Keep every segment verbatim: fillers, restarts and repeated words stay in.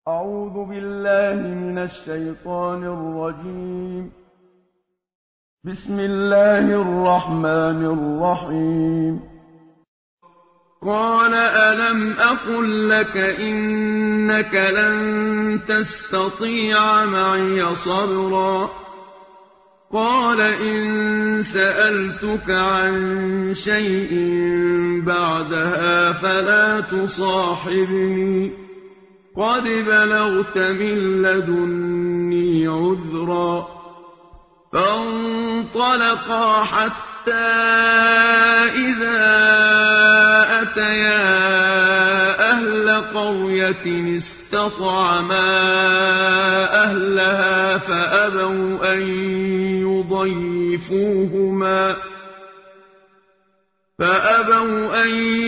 أعوذ بالله من الشيطان الرجيم. بسم الله الرحمن الرحيم. قال ألم أقل لك إنك لن تستطيع معي صبرا قال إن سألتك عن شيء بعدها فلا تصاحبني قد بلغت من لدني عذرا فانطلقا حتى إذا أتيا أهل قرية استطعما أهلها فأبوا أن يضيفوهما فأبوا أن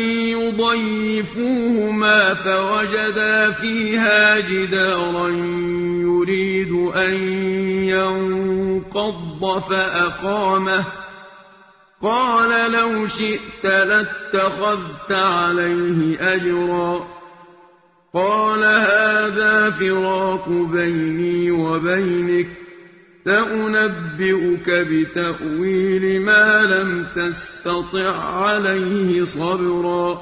يضيفوهما فوجدا فيها جدارا يريد أن ينقض فأقامه قال لو شئت لاتخذت عليه أجرا قال هذا فراق بيني وبينك سأنبئك بتأويل ما لم تستطع عليه صبرا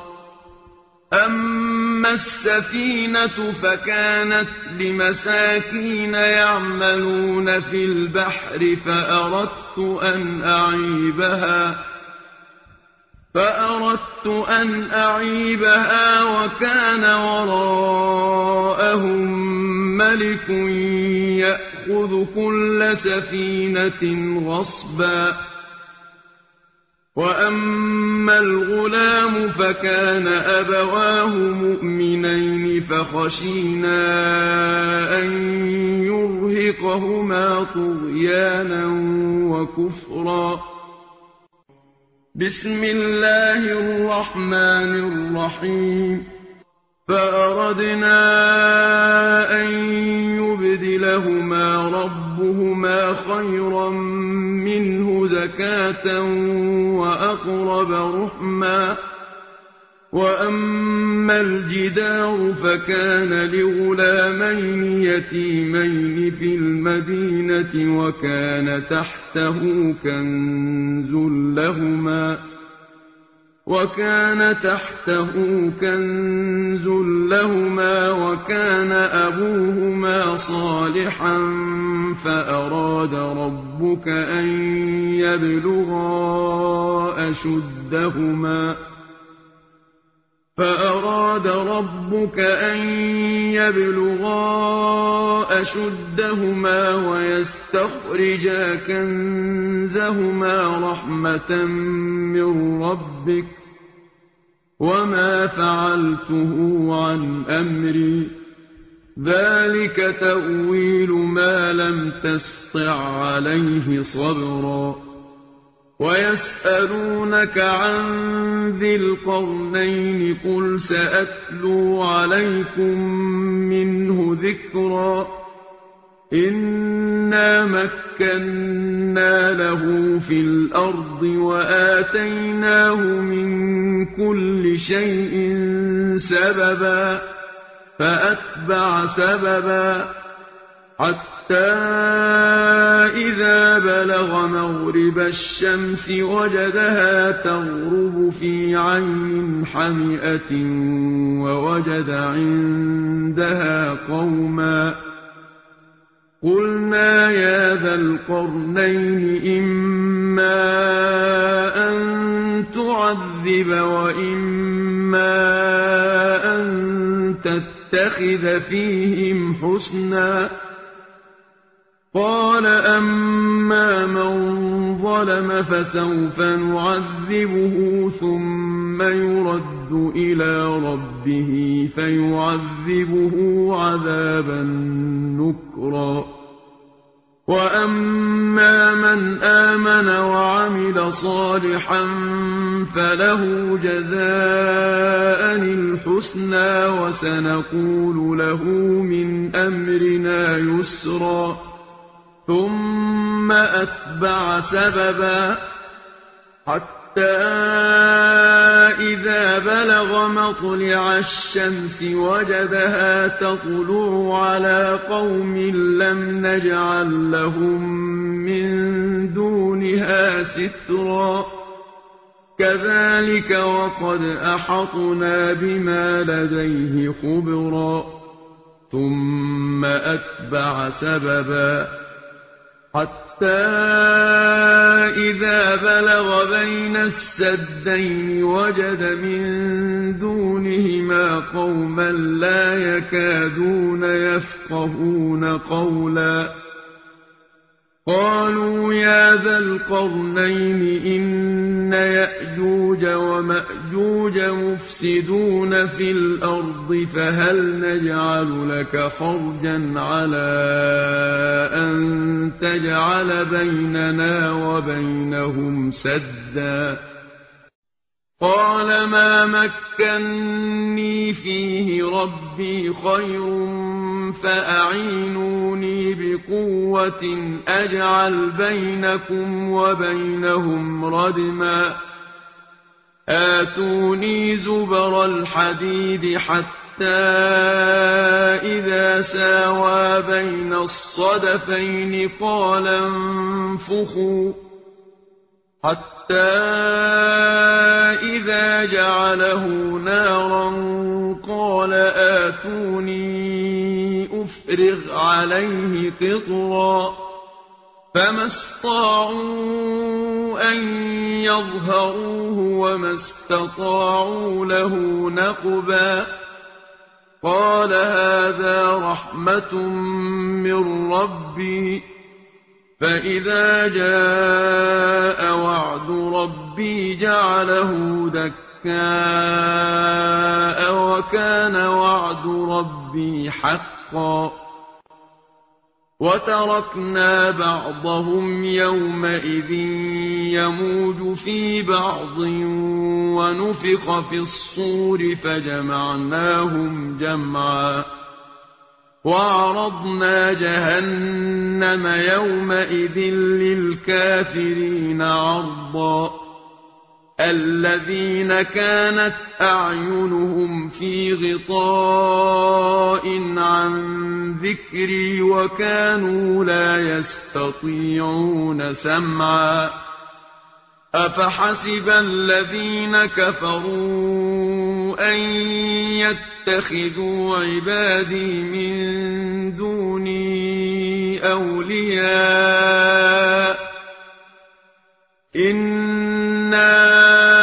أما السفينة فكانت لمساكين يعملون في البحر فأردت أن أعيبها فأردت أن أعيبها وكان وراءهم ملك يأخذ كل سفينة غصبا وأما الغلام فكان أبواه مؤمنين فخشينا أن يرهقهما طغيانا وكفرا بسم الله الرحمن الرحيم فأردنا أن يبدلهما ربهما خيرا منه زكاة وأقرب رحما وأما الجدار فكان لغلامين يتيمين في المدينة وكان تحته كنز لهما وكان تحته كنز لهما وكان أبوهما صالحا فأراد ربك أن يبلغا أشدهما فأراد ربك أن يبلغا أشدهما ويستخرجا كنزهما رحمة من ربك وما فعلته عن أمري ذلك تأويل ما لم تسطع عليه صبرا ويسألونك عن ذي القرنين قل سأتلو عليكم منه ذكرا إنا مكنا له في الأرض وآتيناه من كل شيء سببا فأتبع سببا حتى إذا بلغ مغرب الشمس وجدها تغرب في عين حمئة ووجد عندها قوما قلنا يا ذا القرنين إما أن تعذب وإما أن تتخذ فيهم حسنا قال أما من ظلم فسوف نعذبه ثم يرد إلى ربه فيعذبه عذابا نكرا وأما من آمن وعمل صالحا فله جزاء الحسنى وسنقول له من أمرنا يسرا ثم أتبع سببا حتى حتى إذا بلغ مطلع الشمس وجدها تطلع على قوم لم نجعل لهم من دونها سترا كذلك وقد أحطنا بما لديه خبرا ثم أتبع سببا حتى إذا بلغ بين السدين وجد من دونهما قوما لا يكادون يفقهون قولا قالوا يا ذا القرنين إن يأجوج ومأجوج مفسدون في الأرض فهل نجعل لك خرجا على أن تجعل بيننا وبينهم سدا قال ما مكني فيه ربي خير فأعينوني بقوة أجعل بينكم وبينهم ردما آتوني زبر الحديد حتى إذا ساوى بين الصدفين قال انفخوا حتى إذا جعله نارا قال آتوني أفرغ عليه قطرا فما استطاعوا أن يظهروه وما استطاعوا له نقبا قال هذا رحمة من ربي فإذا جاء وعد ربي جعله دكاء وكان وعد ربي حقا وتركنا بعضهم يومئذ يموج في بعض ونفخ في الصور فجمعناهم جمعا وعرضنا جهنم يومئذ للكافرين عرضا الذين كانت أعينهم في غطاء عن ذكري وكانوا لا يستطيعون سمعا أفحسب الذين كفروا أن يتخذوا عبادي من دوني أولياء إنا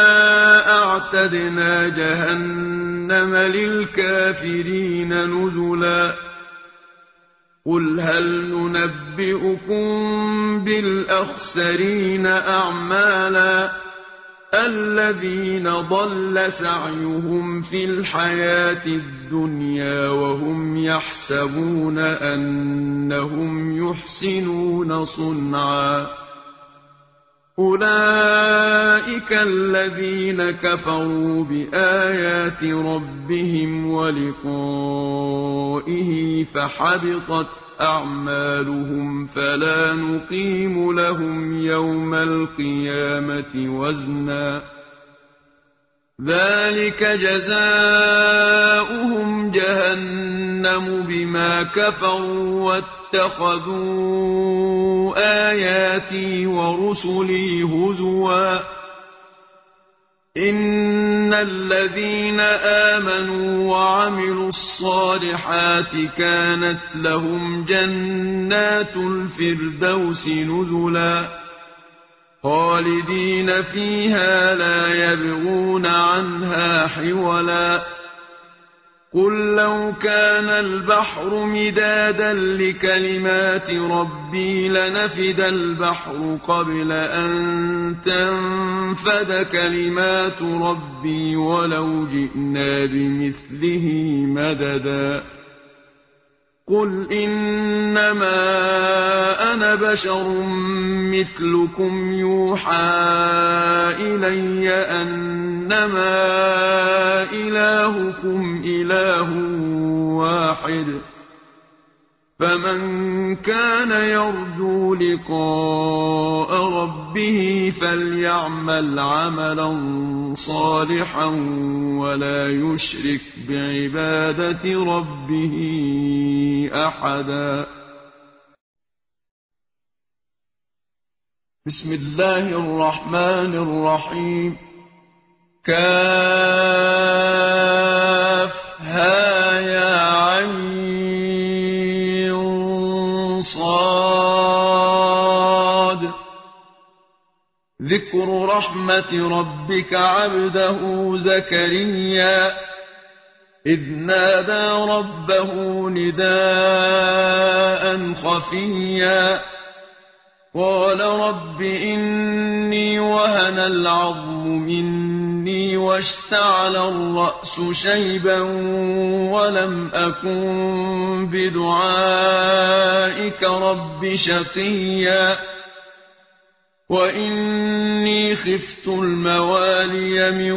أعتدنا جهنم للكافرين نزلا قل هل ننبئكم بالأخسرين أعمالا الذين ضل سعيهم في الحياة الدنيا وهم يحسبون أنهم يحسنون صنعا أولئك الذين كفروا بآيات ربهم ولقائه فحبطت أعمالهم فلا نقيم لهم يوم القيامة وزنا ذلك جزاؤهم جهنم بما كفروا واتخذوا آياتي ورسلي هزوا إن الذين آمنوا وعملوا الصالحات كانت لهم جنات الفردوس نزلا خالدين فيها لا يبغون عنها حولا قل لو كان البحر مدادا لكلمات ربي لنفد البحر قبل أن تنفد كلمات ربي ولو جئنا بمثله مددا قل إنما أنا بشر مثلكم يوحى إلي أنما إلهكم إله واحد فمن كان يرجو لقاء ربه فليعمل عملا صالحا ولا يشرك بعبادة ربه أحدا. بسم الله الرحمن الرحيم. كافها يا عين صاد. ذكر رحمة ربك عبده زكريا إذ نادى ربه نداء خفيا قال رب إني وهن العظم مني واشتعل الرأس شيبا ولم أكن بدعائك رب شقيا وإني خفت الموالي من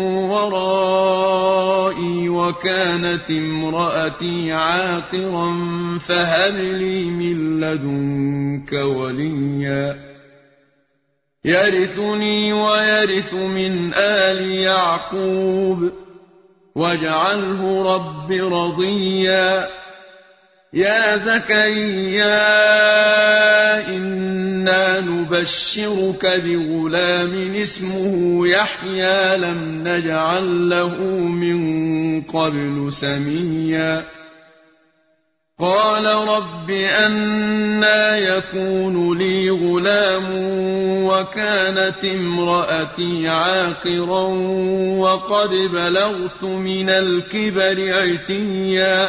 ورائي وكانت امرأتي عاقرا فهب لي من لدنك وليا يرثني ويرث من آل يعقوب واجعله رب رضيا. يا زكريا إنا نبشرك بغلام اسمه يحيى لم نجعل له من قبل سميا. قال رب أنى يكون لي غلام وكانت امرأتي عاقرا وقد بلغت من الكبر عتيا.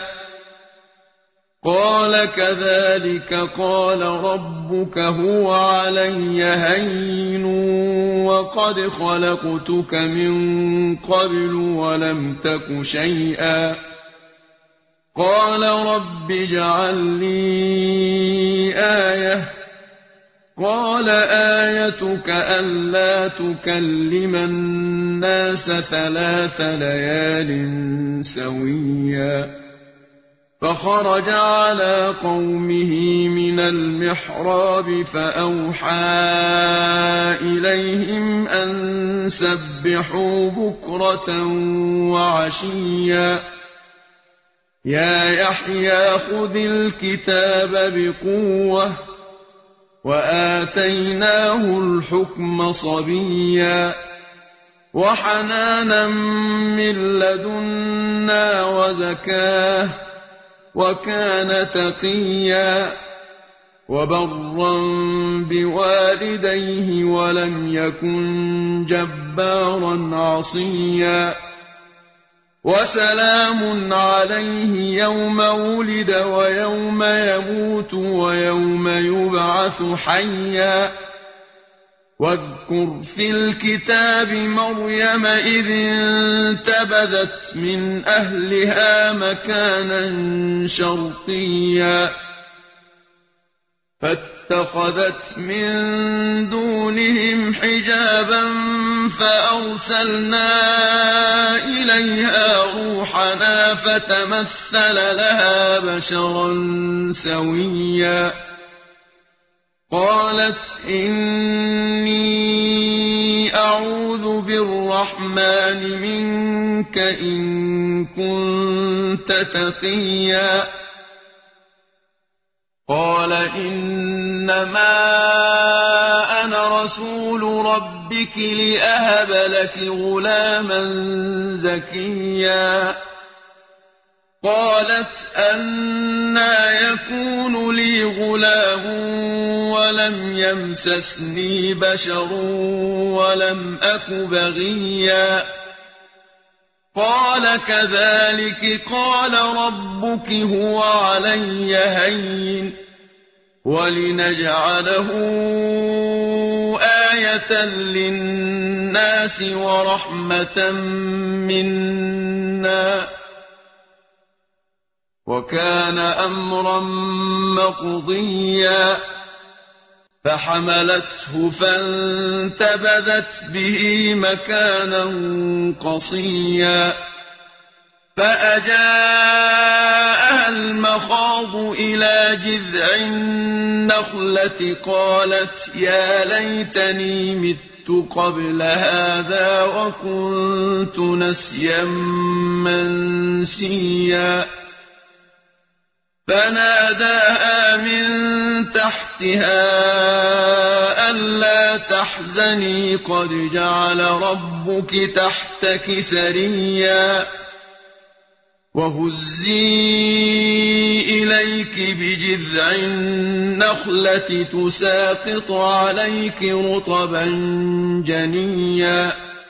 قال كذلك قال ربك هو علي هين وقد خلقتك من قبل ولم تك شيئا. قال رب اجعل لي آية. قال آيتك ألا تكلم الناس ثلاث ليال سويا. فخرج على قومه من المحراب فأوحى إليهم أن سبحوا بكرة وعشيا. يا يحيى خذ الكتاب بقوة وآتيناه الحكم صبيا وحنانا من لدنا وزكاه وكان تقيا وبرا بوالديه ولم يكن جبارا عصيا. وسلام عليه يوم ولد ويوم يموت ويوم يبعث حيا. واذكر في الكتاب مريم إذ انتبذت من أهلها مكانا شرقيا فاتخذت من دونهم حجابا فأرسلنا إليها روحنا فتمثل لها بشرا سويا. قالت إني أعوذ بالرحمن منك إن كنت تقيا. قال إنما أنا رسول ربك لأهب لك غلاما زكيا. قالت أنى يكون لي غلام ولم يمسسني بشر ولم أك بغيا. قال كذلك قال ربك هو علي هين ولنجعله آية للناس ورحمة منا وكان أمرا مقضيا. فحملته فانتبذت به مكانا قصيا. فأجاءها المخاض الأرض إلى جذع النخلة قالت يا ليتني مت قبل هذا وكنت نسيا منسيا فناداها من تحتها ألا تحزني قد جعل ربك تحتك سريا وهزي إليك بجذع النخلة تساقط عليك رطبا جنيا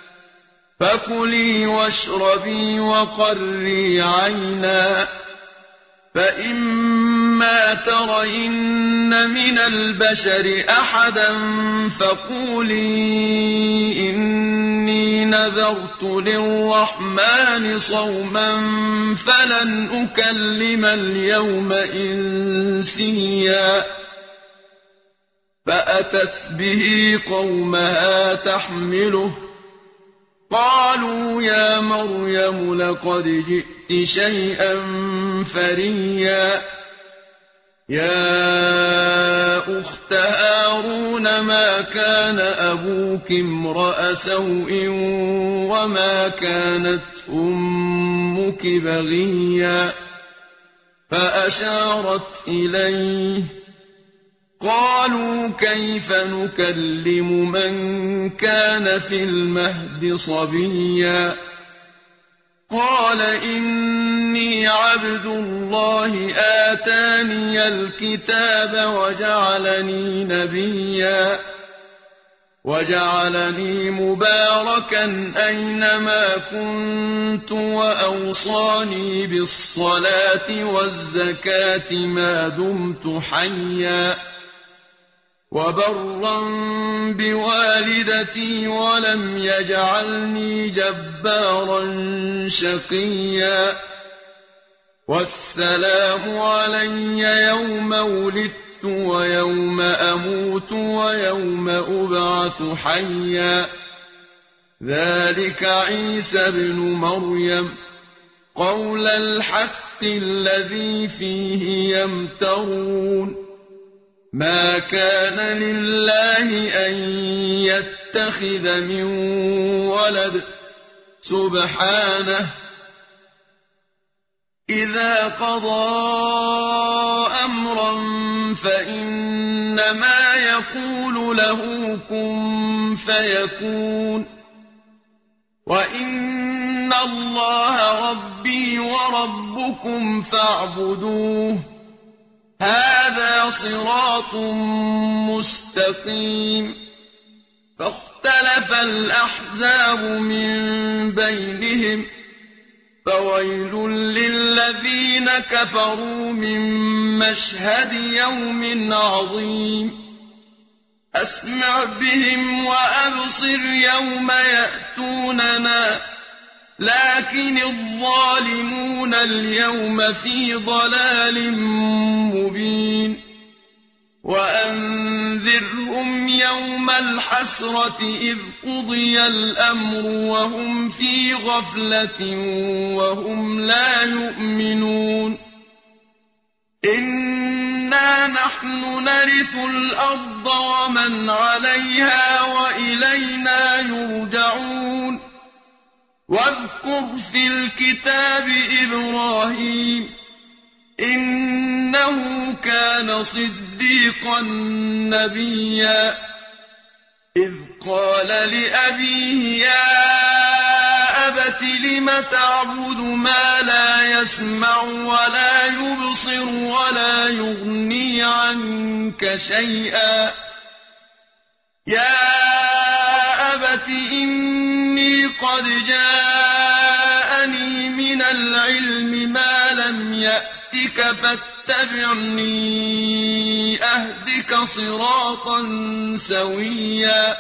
فكلي واشربي وقري عينا فإما ترين من البشر أحدا فقولي إني نذرت للرحمن صوما فلن أكلم اليوم إنسيا فأتت به قومها تحمله قالوا يا مريم لقد جئت شيئا فريا يا أخت هارون ما كان أبوك امرأ سوء وما كانت أمك بغيا فأشارت إليه قالوا كيف نكلم من كان في المهد صبيا قال إني عبد الله آتاني الكتاب وجعلني نبيا وجعلني مباركا أينما كنت وأوصاني بالصلاة والزكاة ما دمت حيا وبرا بوالدتي ولم يجعلني جبارا شقيا والسلام علي يوم ولدت ويوم أموت ويوم أبعث حيا ذلك عيسى ابن مريم قول الحق الذي فيه يمترون ما كان لله أن يتخذ من ولد سبحانه إذا قضى أمرا فإنما يقول له كن فيكون وإن الله ربي وربكم فاعبدوه هذا صراط مستقيم فاختلف الأحزاب من بينهم فويل للذين كفروا من مشهد يوم عظيم أسمع بهم وأبصر يوم يأتوننا لكن الظالمون اليوم في ضلال مبين وأنذرهم يوم الحسرة إذ قضي الأمر وهم في غفلة وهم لا يؤمنون إنا نحن نرث الأرض ومن عليها وإلينا يرجعون واذكر في الكتاب إبراهيم إنه كان صديقا نبيا إذ قال لأبيه يا أبت لم تعبد ما لا يسمع ولا يبصر ولا يغني عنك شيئا يا أبت إني قد جاءني من العلم ما لم يأتك فاتبعني أهدك صراطا سويا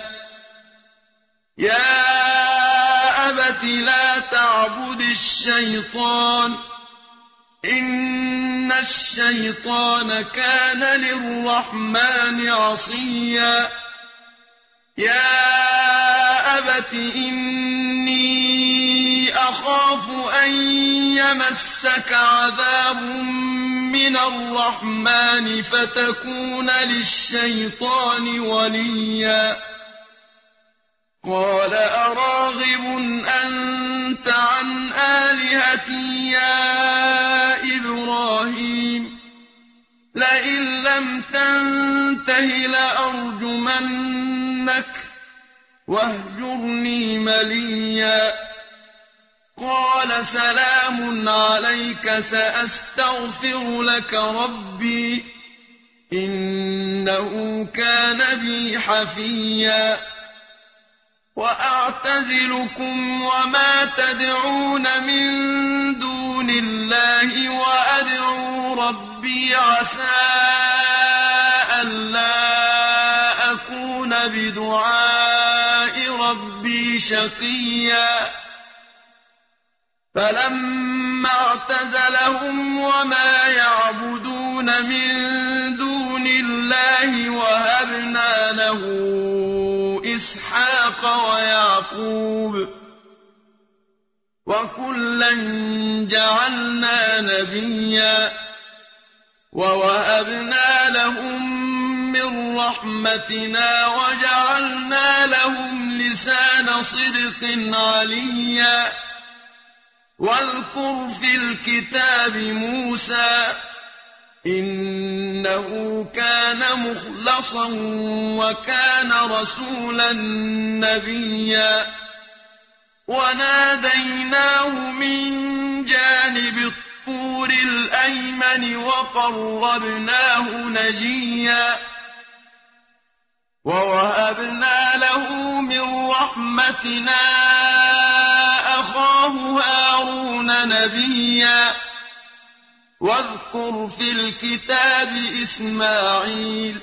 يا أبت لا تعبد الشيطان إن الشيطان كان للرحمن عصيا يا أبت إني أخاف أن يمسك عذاب من الرحمن فتكون للشيطان وليا قال أراغب أنت عن آلهتي يا إبراهيم لئن لم تنته لأرجمنك واهجرني مليا قال سلام عليك سأستغفر لك ربي إنه كان بي حفيا وأعتزلكم وما تدعون من دون الله وأدعو ربي عسى ألا أكون بدعاء ربي شقيا فلما اعتزلهم وما يعبدون من دون الله وهبنا له إسحاق ويعقوب وكلا جعلنا نبيا ووهبنا لهم من رحمتنا وجعلنا لهم لسان صدق عليا واذكر في الكتاب موسى إنه كان مخلصا وكان رسولا نبيا وناديناه من جانب الطور الأيمن وقربناه نجيا ووهبنا له من رحمتنا أخاه هارون نبيا واذكر في الكتاب إسماعيل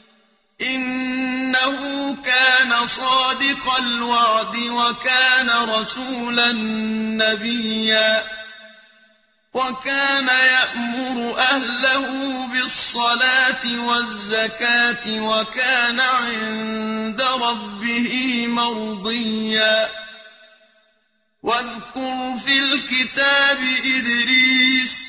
إنه كان صادق الوعد وكان رسولا نبيا وكان يأمر أهله بالصلاة والزكاة وكان عند ربه مرضيا واذكر في الكتاب إدريس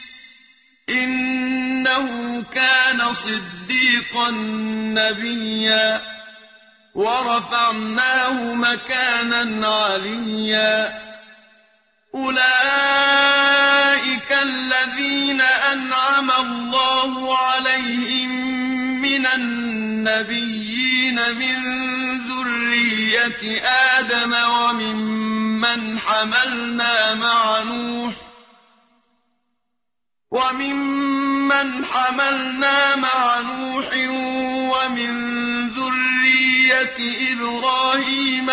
إنه كان صديقا نبيا ورفعناه مكانا عليا أولئك الذين أنعم الله عليهم من النبيين من ذرية آدم وممن حملنا مع نوح وممن حملنا مع نوح ومن ذرية إبراهيم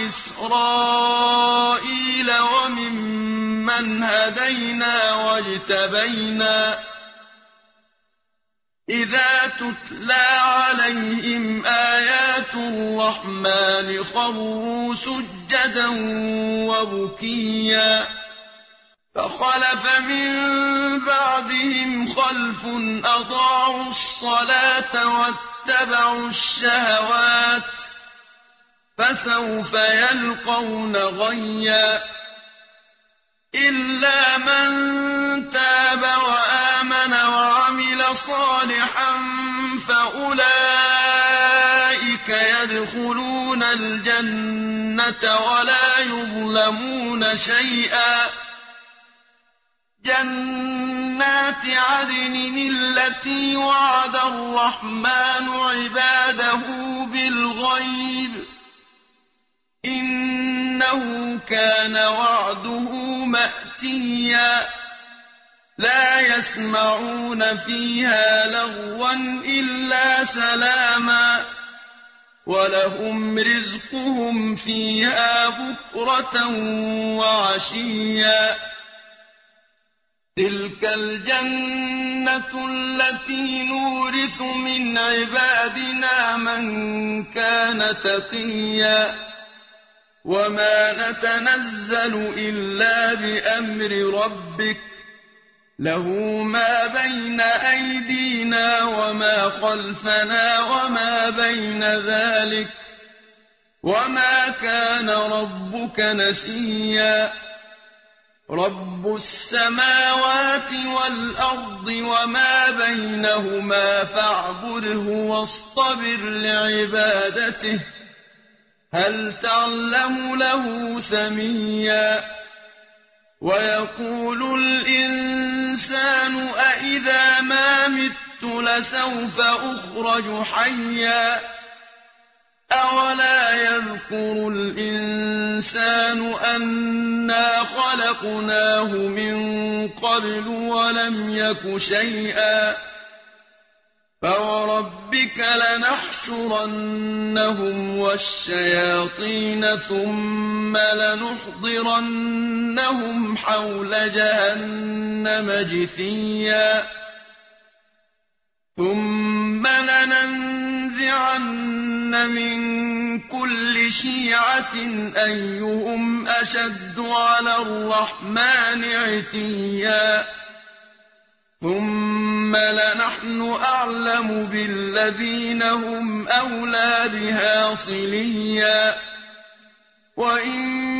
وإسرائيل وممن هدينا واجتبينا إذا تتلى عليهم آيات الرحمن خروا سجدا وبكيا فخلف من بعدهم خلف أضاعوا الصلاة واتبعوا الشهوات فسوف يلقون غيا إلا من تاب وآمن وعمل صالحا فأولئك يدخلون الجنة ولا يظلمون شيئا جنات عدن التي وعد الرحمن عباده بالغيب إنه كان وعده مأتيا لا يسمعون فيها لغوا إلا سلاما ولهم رزقهم فيها بكرة وعشيا تلك الجنة التي نورث من عبادنا من كان تقيا وما نتنزل إلا بأمر ربك له ما بين أيدينا وما خلفنا وما بين ذلك وما كان ربك نسيا رب السماوات والأرض وما بينهما فاعبده واصطبر لعبادته هل تعلم له سميا ويقول الإنسان أإذا ما مت لسوف أخرج حيا أولا يذكر الإنسان أنا خلقناه من قبل ولم يك شيئا فوربك لنحشرنهم والشياطين ثم لنحضرنهم حول جهنم جثيا ثم لننزعن من كل شيعة أيهم أشد على الرحمن عتيا ثم لنحن أعلم بالذين هم أولى بها صليا وإن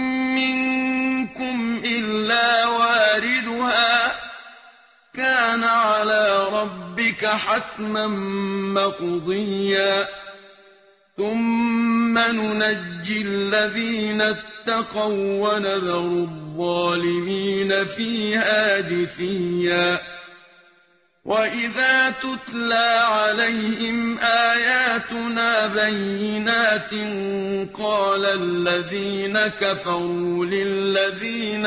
منكم إلا واردها كان على ربك حتما مقضيا ثم ننجي الذين اتقوا ونذر الظالمين فيها جثيا وإذا تتلى عليهم آياتنا بينات قال الذين كفروا للذين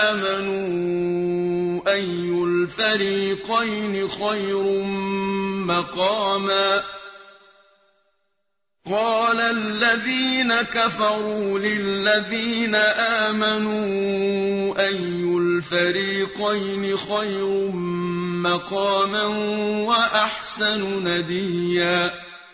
آمنوا أي الفريقين خير مقاما قال الذين كفروا للذين آمنوا أي الفريقين خير مقاما وأحسن نديا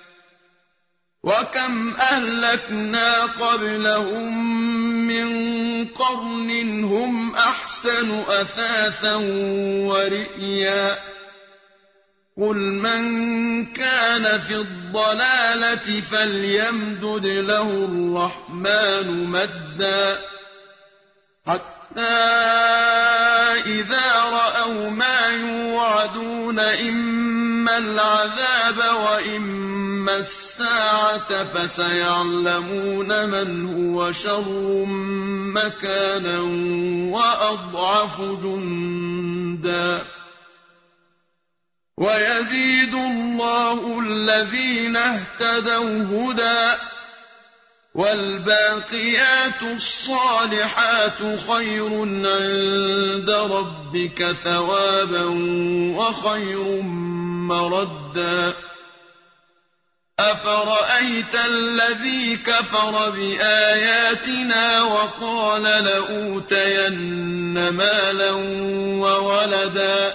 وكم أهلكنا قبلهم من قرن هم أحسن أثاثا ورئيا قل من كان في الضلالة فليمدد له الرحمن مدا حتى إذا رأوا ما يوعدون إما العذاب وإما الساعة فسيعلمون من هو شر مكانا وأضعف جندا ويزيد الله الذين اهتدوا هدى والباقيات الصالحات خير عند ربك ثوابا وخير مردا أفرأيت الذي كفر بآياتنا وقال لأوتين مالا وولدا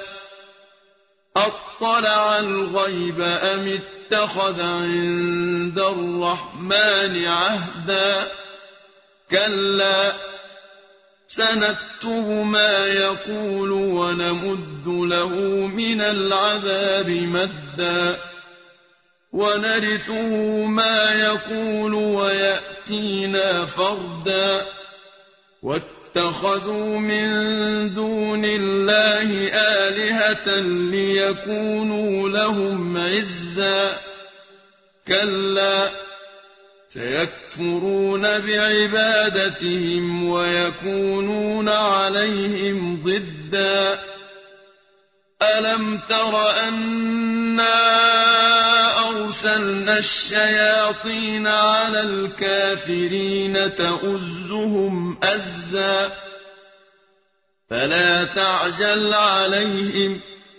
أطلع الغيب أم اتخذ عند الرحمن عهدا كلا سنكتب ما يقول ونمد له من العذاب مدا ونرثه ما يقول ويأتينا فردا واتخذوا من دون الله آلهة ليكونوا لهم عزا كلا سيكفرون بعبادتهم ويكونون عليهم ضدا ألم تر أنا أرسلنا الشياطين على الكافرين تؤزهم أزا فلا تعجل عليهم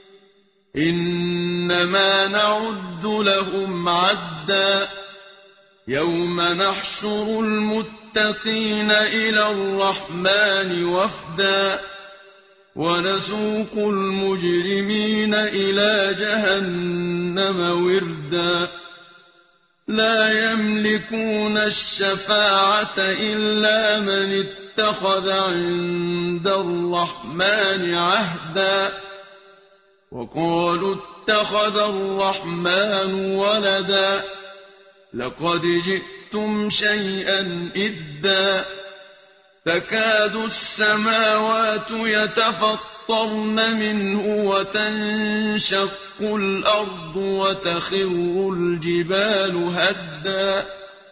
إنما نعد لهم عدا يوم نحشر المتقين إلى الرحمن وفدا ونسوق المجرمين إلى جهنم وردا لا يملكون الشفاعة إلا من اتخذ عند الرحمن عهدا وقالوا اتخذ الرحمن ولدا لقد جئتم شيئا إدا تكاد السماوات يتفطرن منه وتنشق الأرض وتخر الجبال هدا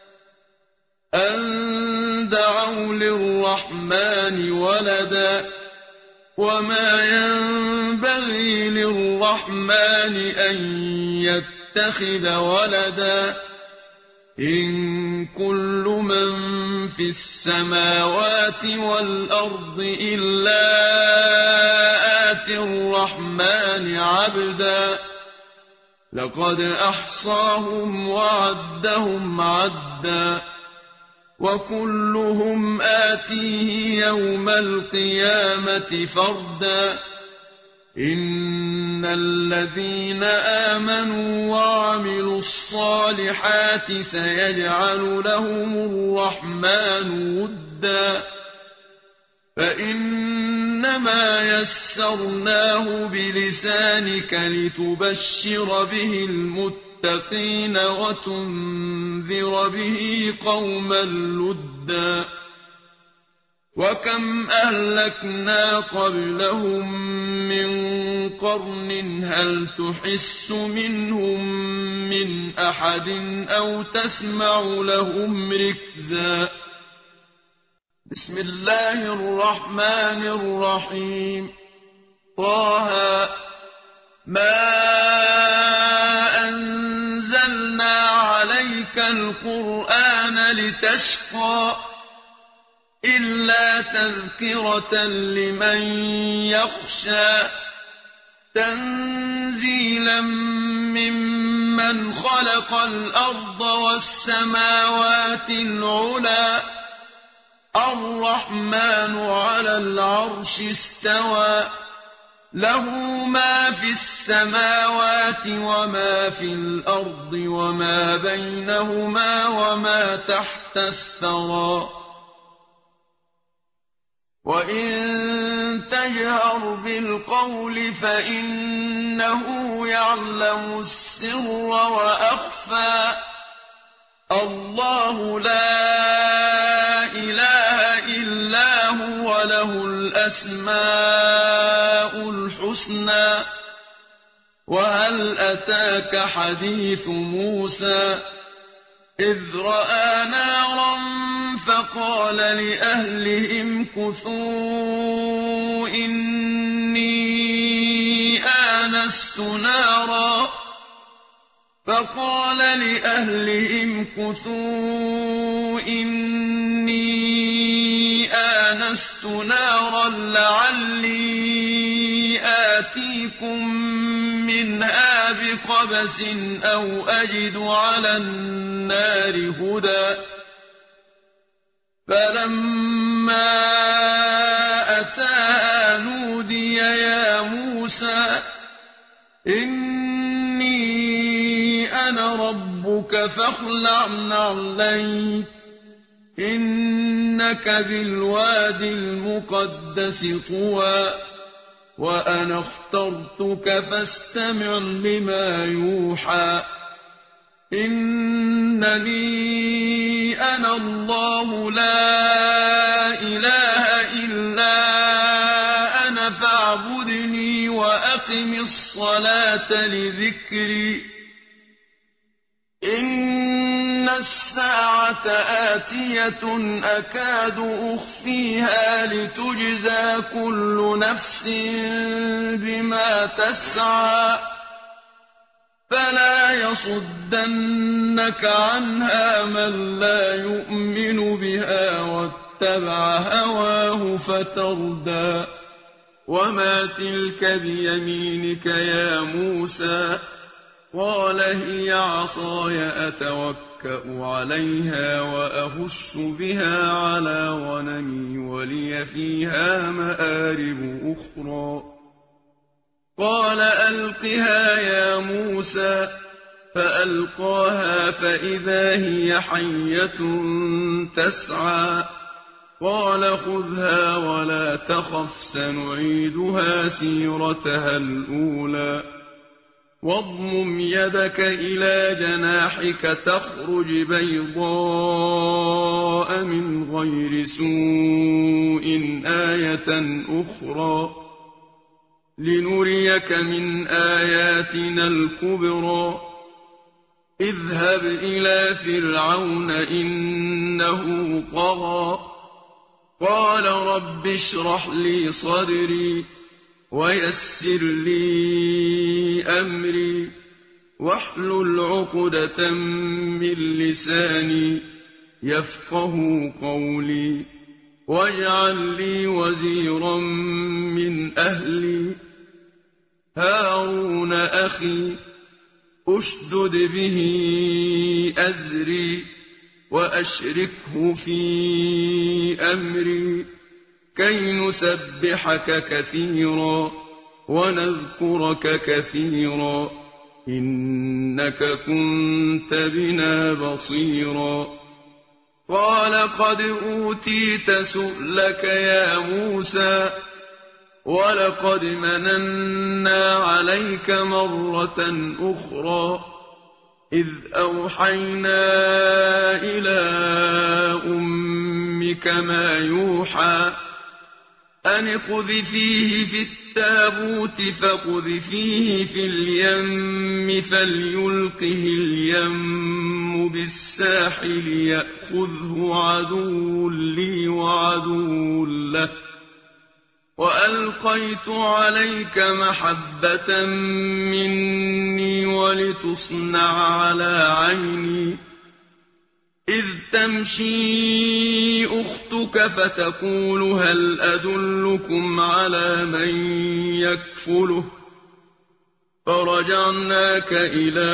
أن دعوا للرحمن ولدا وما ينبغي للرحمن أن يتخذ ولدا إن كل من في السماوات والأرض إلا آتي الرحمن عبدا لقد أحصاهم وعدهم عدا وكلهم آتيه يوم القيامة فردا إن الذين آمنوا وعملوا الصالحات سيجعل لهم الرحمن ودا فإنما يسرناه بلسانك لتبشر به المتقين وتنذر به قوما لدا وكم أهلكنا قبلهم من قرن هل تحس منهم من أحد أو تسمع لهم ركزا بسم الله الرحمن الرحيم طه ما أنزلنا عليك القرآن لتشقى إلا تذكرة لمن يخشى تنزيلا ممن خلق الأرض والسماوات العلى الرحمن على العرش استوى له ما في السماوات وما في الأرض وما بينهما وما تحت الثرى وإن تجهر بالقول فإنه يعلم السر وأخفى الله لا إله إلا هو له الأسماء الحسنى وهل أتاك حديث موسى إذ رأى نارا فقال لأهلهم كثوا إني آنست نارا فقال لأهلهم كثوا إني آنست نارا لعلي آتيكم منها بقبس أو أجد على النار هدى فلما أتاها نودي يا موسى إني أنا ربك فاخلع نعليك إنك بالوادي المقدس طوى وأنا اخترتك فاستمع لما يوحى إنني أنا الله لا إله إلا أنا فاعبدني وأقم الصلاة لذكري إن الساعة آتية أكاد أخفيها لتجزى كل نفس بما تسعى فلا يصدنك عنها من لا يؤمن بها واتبع هواه فتردى وما تلك بيمينك يا موسى قال هي عصاي أتوكأ عليها وأهش بها على غنمي ولي فيها مآرب أخرى قال ألقها يا موسى فألقاها فإذا هي حية تسعى قال خذها ولا تخف سنعيدها سيرتها الأولى واضمم يدك إلى جناحك تخرج بيضاء من غير سوء آية أخرى لنريك من آياتنا الكبرى اذهب إلى فرعون إنه طغى قال رب اشرح لي صدري ويسر لي أمري واحلل عقدة من لساني يفقه قولي واجعل لي وزيرا من أهلي هارون أخي أشدد به أزري وأشركه في أمري كي نسبحك كثيرا ونذكرك كثيرا إنك كنت بنا بصيرا قال قد أوتيت سؤلك يا موسى ولقد مننا عليك مرة أخرى إذ أوحينا إلى أمك ما يوحى أن اقذفيه في التابوت فاقذفيه في اليم فليلقه اليم بالساحل يأخذه عدو لي وعدو له وألقيت عليك محبة مني ولتصنع على عيني إذ تمشي أختك فتقول هل أدلكم على من يكفله فرجعناك إلى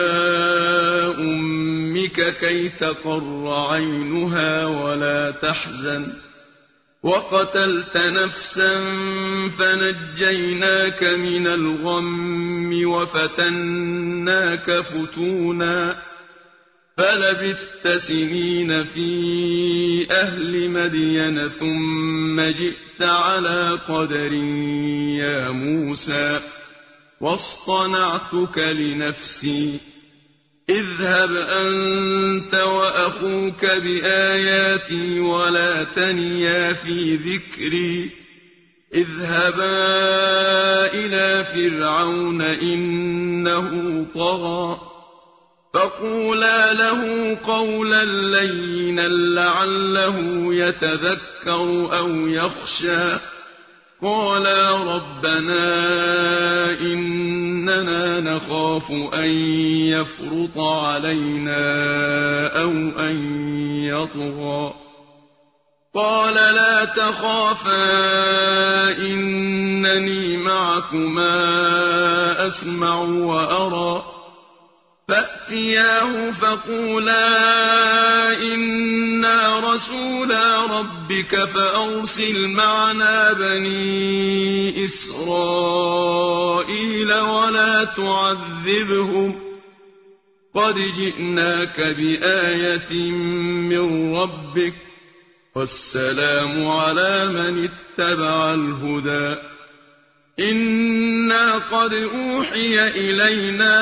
أمك كي تقر عينها ولا تحزن وقتلت نفسا فنجيناك من الغم وفتناك فتونا فلبثت سنين في أهل مدين ثم جئت على قدر يا موسى واصطنعتك لنفسي اذهب أنت وأخوك بآياتي ولا تنيا في ذكري اذهبا إلى فرعون إنه طغى فقولا له قولا لينا لعله يتذكر أو يخشى قالا ربنا إننا نخاف أن يفرط علينا أو أن يطغى قال لا تخافا إنني معكما أسمع وأرى فأتياه فقولا إنا رسولا ربك فأرسل معنا بني إسرائيل ولا تعذبهم قد جئناك بآية من ربك والسلام على من اتبع الهدى إنا قد أوحي إلينا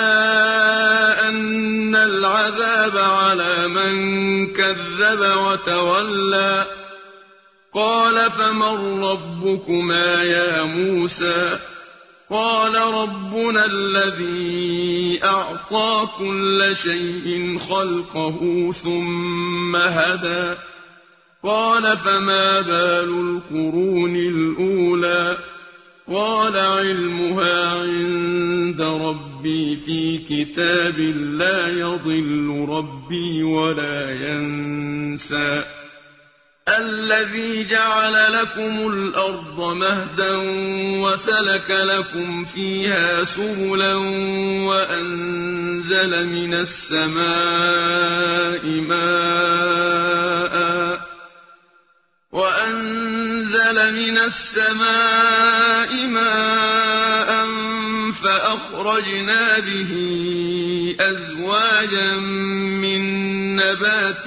أن العذاب على من كذب وتولى قال فمن ربكما يا موسى قال ربنا الذي أعطى كل شيء خلقه ثم هدى قال فما بال القرون الأولى قال علمها عند ربي في كتاب لا يضل ربي ولا ينسى الذي جعل لكم الأرض مهدا وسلك لكم فيها سبلا وأنزل من السماء ماء وأنزل من السماء ماء فأخرجنا به أزواجا من نبات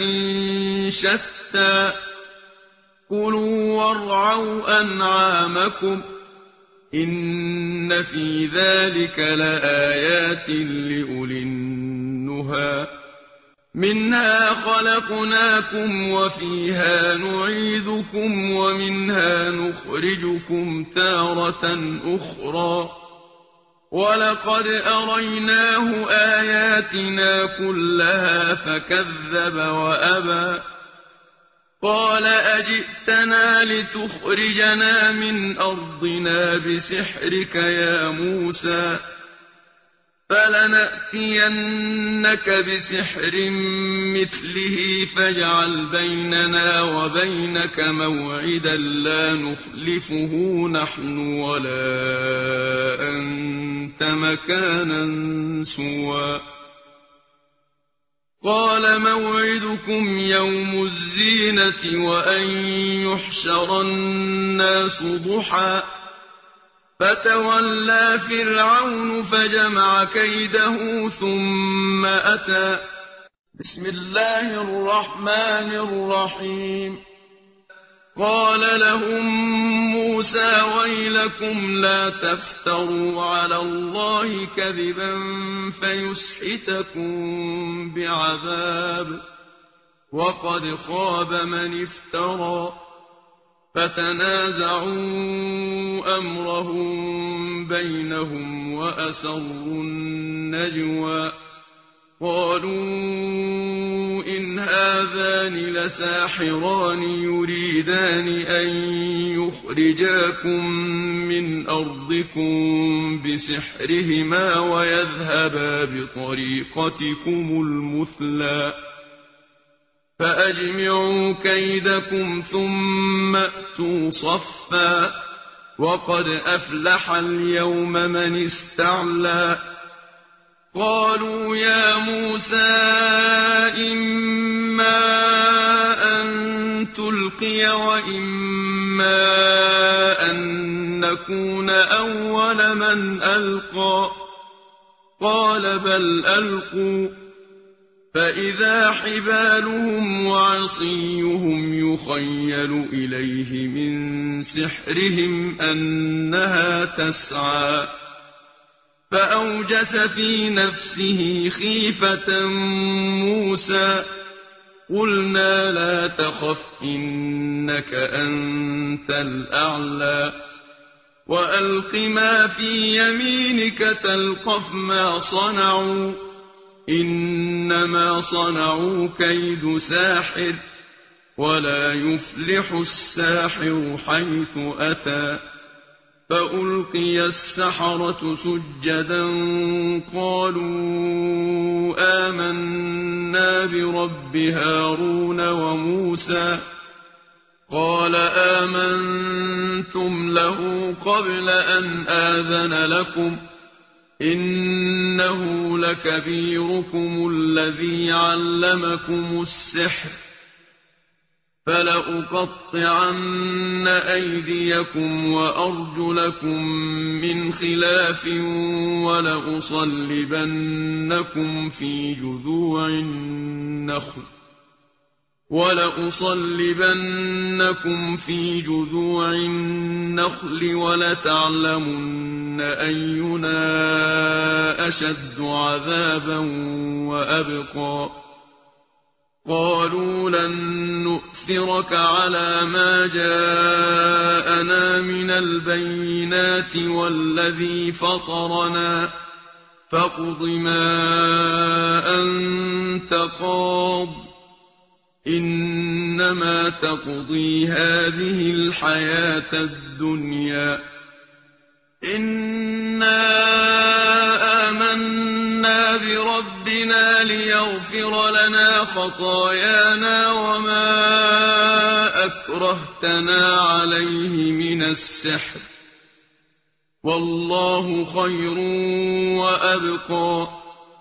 شتى كلوا وارعوا أنعامكم إن في ذلك لآيات لأولي النهى منها خلقناكم وفيها نعيدكم ومنها نخرجكم تارة أخرى ولقد أريناه آياتنا كلها فكذب وأبى قال أجئتنا لتخرجنا من أرضنا بسحرك يا موسى فلنأتينك بسحر مثله فاجعل بيننا وبينك موعدا لا نخلفه نحن ولا أنت مكانا سوى قال موعدكم يوم الزينة وأن يحشر الناس ضحى فتولى فرعون فجمع كيده ثم أتى بسم الله الرحمن الرحيم قال لهم موسى ويلكم لا تفتروا على الله كذبا فيسحتكم بعذاب وقد خاب من افترى فتنازعوا أمرهم بينهم وأسروا النجوى قالوا إن هذان لساحران يريدان أن يخرجاكم من أرضكم بسحرهما ويذهبا بطريقتكم المثلى فأجمعوا كيدكم ثم أتوا صفا وقد أفلح اليوم من استعلى قالوا يا موسى إما أن تلقي وإما أن نكون أول من ألقى قال بل ألقوا فإذا حبالهم وعصيهم يخيل إليه من سحرهم أنها تسعى فأوجس في نفسه خيفة موسى قلنا لا تخف إنك أنت الأعلى وألق ما في يمينك تلقف ما صنعوا إنما صنعوا كيد ساحر ولا يفلح الساحر حيث أتى فألقي السحرة سجدا قالوا آمنا برب هارون وموسى قال آمنتم له قبل أن آذن لكم إنه لكبيركم الذي علمكم السحر فلأقطعن أيديكم وأرجلكم من خلاف ولأصلبنكم في جذوع النخل ولأصلبنكم في جذوع النخل ولتعلمن أينا أشد عذابا وأبقى قالوا لن نؤثرك على ما جاءنا من البينات والذي فطرنا فاقض ما أنت قاض إنما تقضي هذه الحياة الدنيا إنا آمنا بربنا ليغفر لنا خطايانا وما أكرهتنا عليه من السحر والله خير وأبقى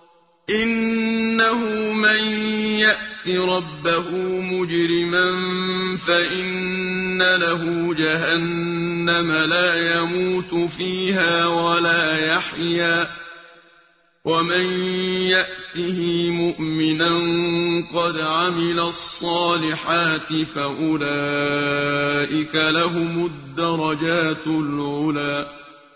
إنه من يأت ربه مجرما فإن له جهنم لا يموت فيها ولا يحيا ومن يأته مؤمنا قد عمل الصالحات فأولئك لهم الدرجات العلى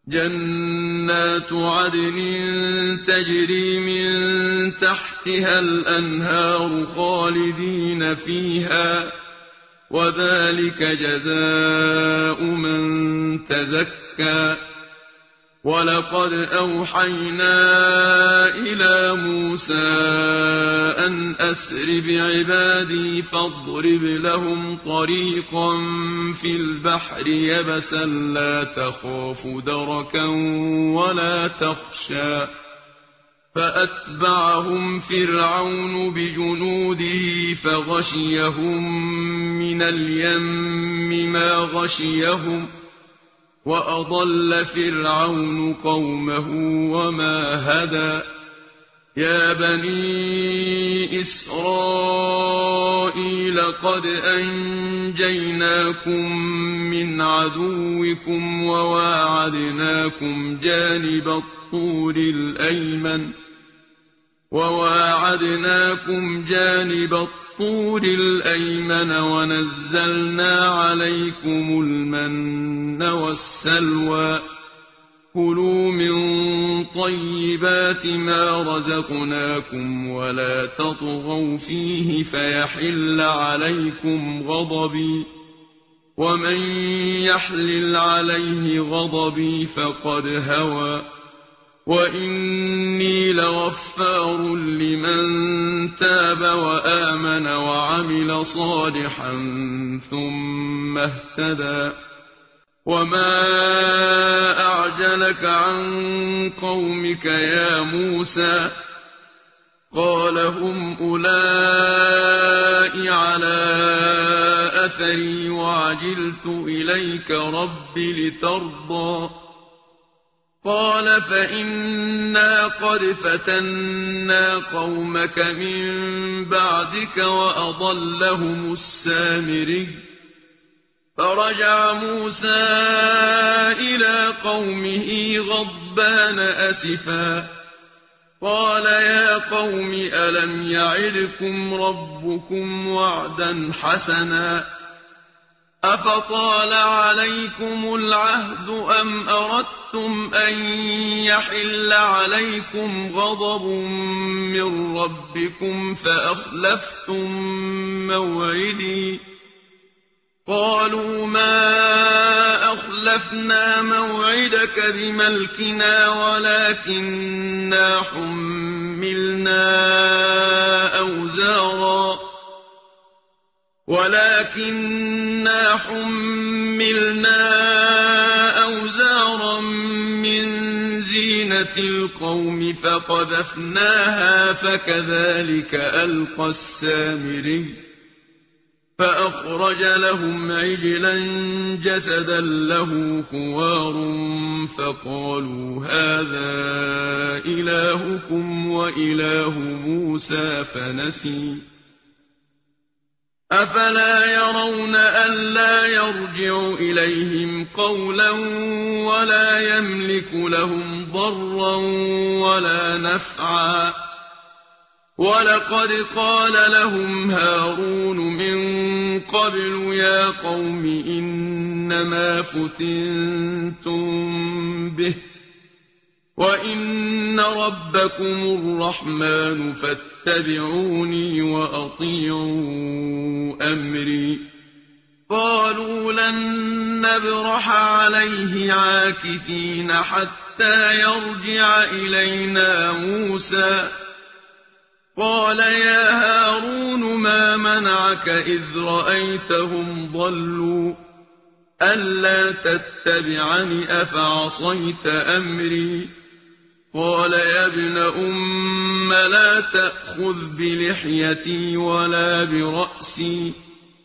جنات عدن تجري من تحتها الأنهار خالدين فيها وذلك جزاء من تزكى ولقد أوحينا إلى موسى أن أسر بعبادي فاضرب لهم طريقا في البحر يبسا لا تخاف دركا ولا تخشى فأتبعهم فرعون بجنوده فغشيهم من اليم ما غشيهم وأضل فرعون قومه وما هدى يا بني إسرائيل قد أنجيناكم من عدوكم وواعدناكم جانب الطور الأيمن وواعدناكم جانب الطور الأيمن ونزلنا عليكم المن والسلوى كلوا من طيبات ما رزقناكم ولا تطغوا فيه فيحل عليكم غضبي ومن يحلل عليه غضبي فقد هوى وإني لغفار لمن تاب وآمن وعمل صالحا ثم اهتدى وما أعجلك عن قومك يا موسى قال هم أولئك على أثري وعجلت إليك رب لترضى قال فإنا قد فتنا قومك من بعدك وأضلهم السامري فرجع موسى إلى قومه غضبان أسفا قال يا قوم ألم يعدكم ربكم وعدا حسنا أفطال عليكم العهد أم أردتم أن يحل عليكم غضب من ربكم فأخلفتم موعدي قالوا ما أخلفنا موعدك بملكنا ولكننا حملنا أوزارا ولكننا حملنا أوزارا من زينة القوم فقذفناها فكذلك ألقى السامري فأخرج لهم عجلا جسدا له خوار فقالوا هذا إلهكم وإله موسى فنسي أفلا يرون ألا يرجع إليهم قولا ولا يملك لهم ضرا ولا نفعا ولقد قال لهم هارون من قبل يا قوم إنما فتنتم به وإن ربكم الرحمن فاتبعوني وأطيعوا أمري قالوا لن نبرح عليه عاكفين حتى يرجع إلينا موسى قال يا هارون ما منعك إذ رأيتهم ضلوا ألا تتبعني أفعصيت أمري قال يا ابن أم لا تأخذ بلحيتي ولا برأسي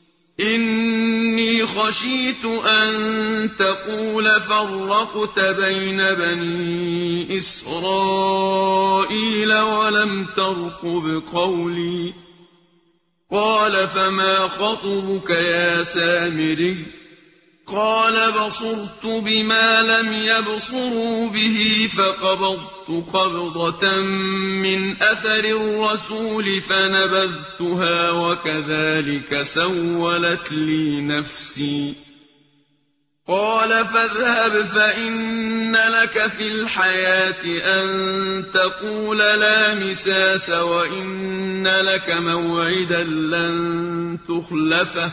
إني خشيت أن تقول فرقت بين بني إسرائيل ولم ترقب قولي قال فما خطبك يا سامري قال بصرت بما لم يبصروا به فقبضت قبضة من أثر الرسول فنبذتها وكذلك سولت لي نفسي قال فاذهب فإن لك في الحياة أن تقول لا مساس وإن لك موعدا لن تخلفه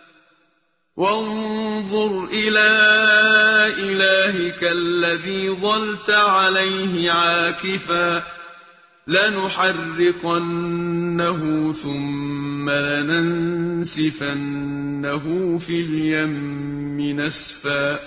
وانظر إلى إلهك الذي ظلت عليه عاكفا لنحرقنه ثم لننسفنه في اليم نسفا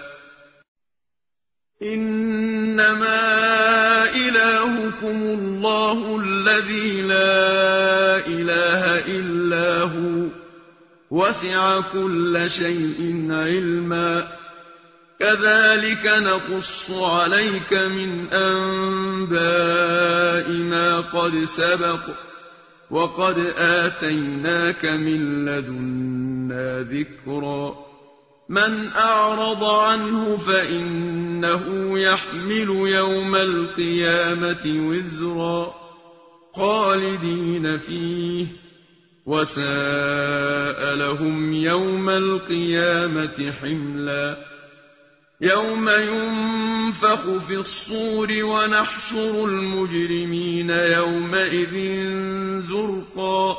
إنما إلهكم الله الذي لا إله إلا هو وسع كل شيء علما كذلك نقص عليك من أنباء ما قد سبق وقد آتيناك من لدنا ذكرا من أعرض عنه فإنه يحمل يوم القيامة وزرا خالدين فيه وساء لهم يوم القيامة حملا يوم ينفخ في الصور ونحشر المجرمين يومئذ زرقا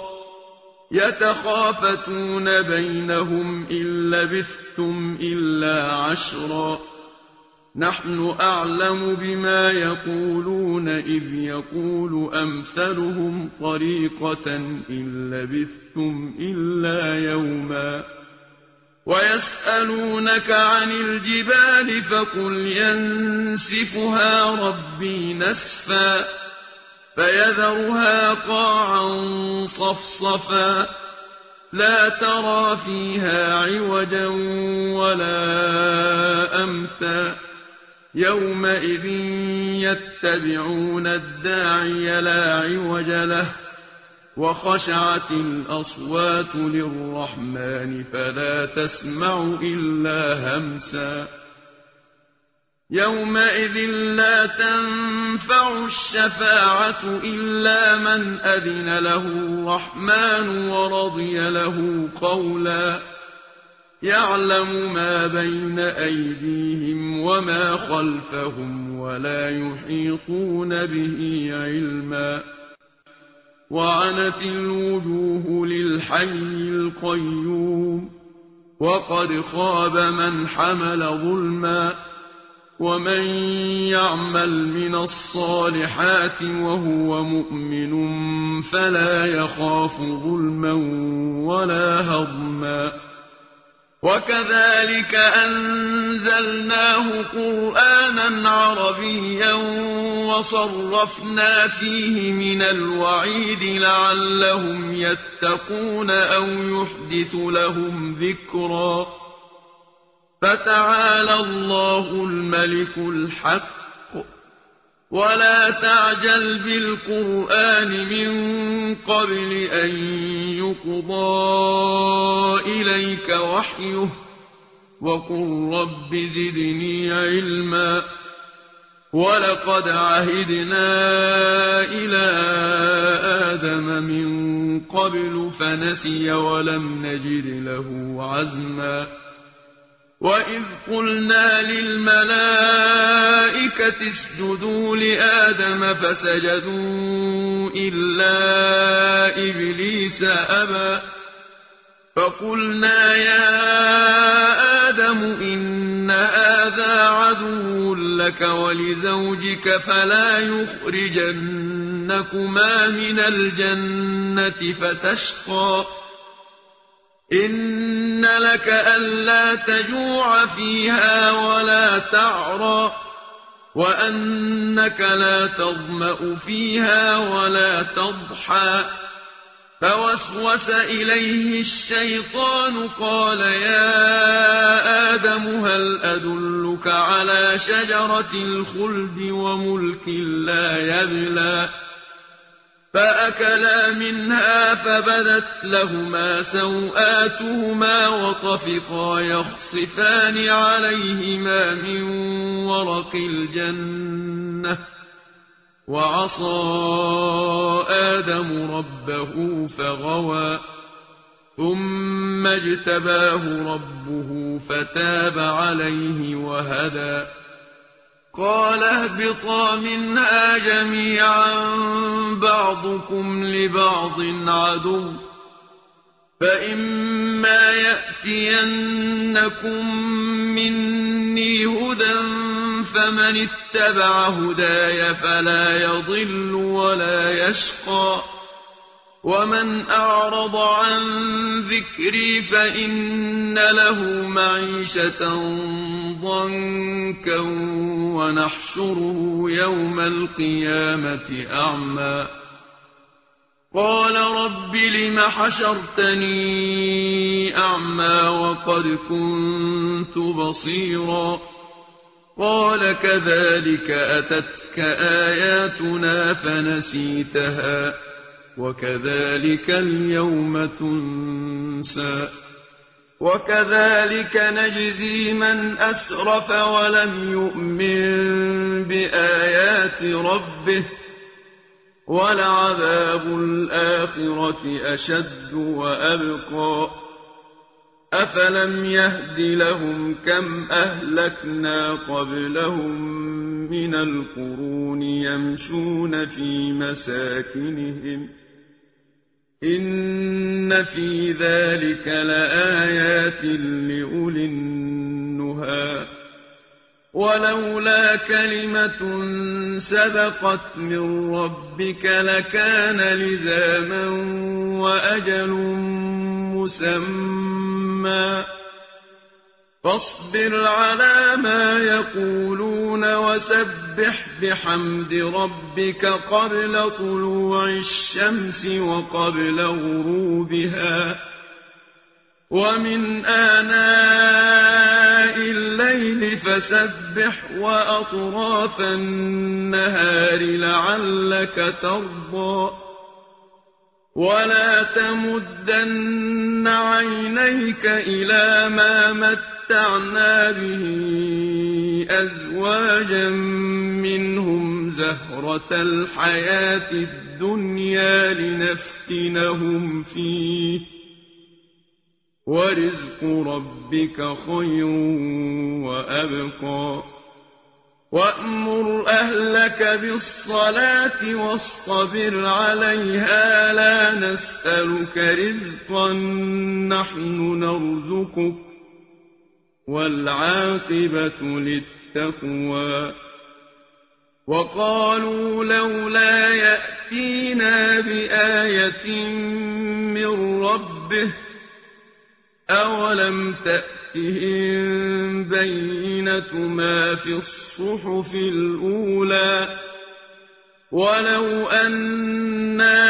يتخافتون بينهم إن لبثتم إلا عشرا نحن أعلم بما يقولون إذ يقول أمثلهم طريقة إن لبثتم إلا يوما ويسألونك عن الجبال فقل ينسفها ربي نسفا فيذرها قاعا صفصفا لا ترى فيها عوجا ولا أمتا يومئذ يتبعون الداعي لا عوج له وخشعت الأصوات للرحمن فلا تسمع إلا همسا يومئذ لا تنفع الشفاعة إلا من أذن له الرحمن ورضي له قولا يعلم ما بين أيديهم وما خلفهم ولا يحيطون به علما وعنت الوجوه للحي القيوم وقد خاب من حمل ظلما ومن يعمل من الصالحات وهو مؤمن فلا يخاف ظلما ولا هضما وكذلك أنزلناه قرآنا عربيا وصرفنا فيه من الوعيد لعلهم يتقون أو يحدث لهم ذكرا فتعالى الله الملك الحق ولا تعجل بالقرآن من قبل أن يقضى إليك وحيه وقل رب زدني علما ولقد عهدنا إلى آدم من قبل فنسي ولم نجد له عزما وإذ قلنا للملائكة اسجدوا لآدم فسجدوا إلا إبليس أبى فقلنا يا آدم إن هذا عدو لك ولزوجك فلا يخرجنكما من الجنة فتشقى إن لك ألا تجوع فيها ولا تعرى وأنك لا تظمأ فيها ولا تضحى فوسوس إليه الشيطان قال يا آدم هل أدلك على شجرة الخلد وملك لا يبلى فأكلا منها فبدت لهما سوآتهما وطفقا يخصفان عليهما من ورق الجنة وعصى آدم ربه فغوى ثم اجتباه ربه فتاب عليه وهدى قال اهبطا منها جميعا بعضكم لبعض عدو فإما يأتينكم مني هدى فمن اتبع هداي فلا يضل ولا يشقى ومن أعرض عن ذكري فإن له معيشة ضنكا ونحشره يوم القيامة أعمى قال رب لم حشرتني أعمى وقد كنت بصيرا قال كذلك أتتك آياتنا فنسيتها وكذلك اليوم تنسى وكذلك نجزي من أسرف ولم يؤمن بآيات ربه ولعذاب الآخرة أشد وأبقى أفلم يهد لهم كم أهلكنا قبلهم من القرون يمشون في مساكنهم إن في ذلك لآيات لأولي النهى ولولا كلمة سبقت من ربك لكان لزاما وأجل مسمى فاصبر على ما يقولون وسبح بحمد ربك قبل طلوع الشمس وقبل غروبها ومن آناء الليل فسبح وأطراف النهار لعلك ترضى ولا تمدن عينيك إلى ما متعنا به أزواجا منهم زهرة الحياة الدنيا لنفتنهم فيه ورزق ربك خير وأبقى وأمر أهلك بالصلاة واصطبر عليها لا نسألك رزقا نحن نرزقك والعاقبة للتقوى وقالوا لولا يأتينا بآية من ربه أولم تأتهم بينة ما في الصحف الأولى ولو أنا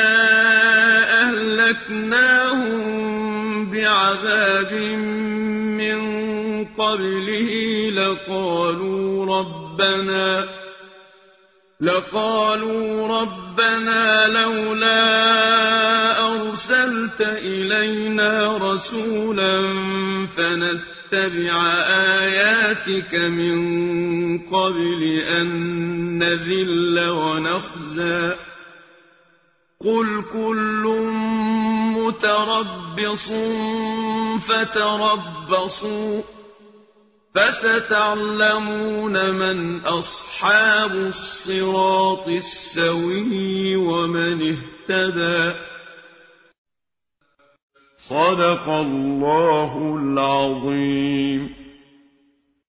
أهلكناهم بعذاب من قبله لقالوا ربنا لقالوا ربنا لولا أرسلت إلينا رسولا فنتبع آياتك من قبل أن نذل ونخزى قل كل متربص فتربصوا فستعلمون من أصحاب الصراط السوي ومن اهتدى صدق الله العظيم.